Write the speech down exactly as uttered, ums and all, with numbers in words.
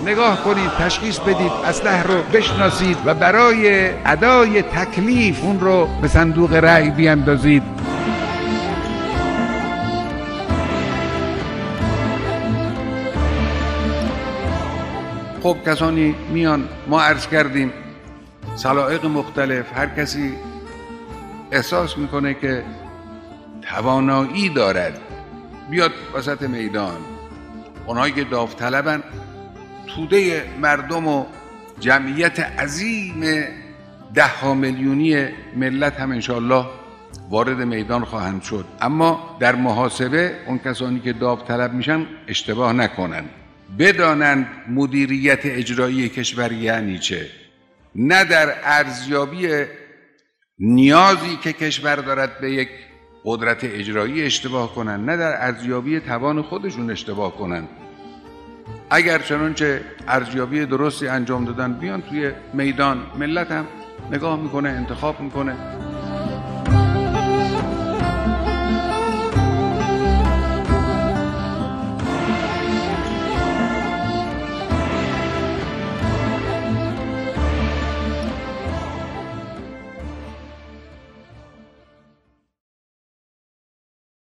نگاه کنید، تشخیص بدید، اسلحه رو بشناسید و برای ادای تکلیف اون رو به صندوق رأی بیاندازید. خب کسانی میان، ما عرض کردیم سلایق مختلف، هر کسی احساس میکنه که توانایی دارد بیاد وسط میدان. اونایی که داوطلبن، توده مردم و جمعیت عظیم ده ها میلیونی ملت هم انشاءالله وارد میدان خواهند شد. اما در محاسبه اون کسانی که داوطلب میشن اشتباه نکنن، بدانند مدیریت اجرایی کشور یعنی چه. نه در ارزیابی نیازی که کشور دارد به یک قدرت اجرایی اشتباه کنن، نه در ارزیابی توان خودشون اشتباه کنن. اگر چنانچه ارزیابی درستی انجام دادن بیان توی میدان، ملت هم نگاه میکنه، انتخاب میکنه.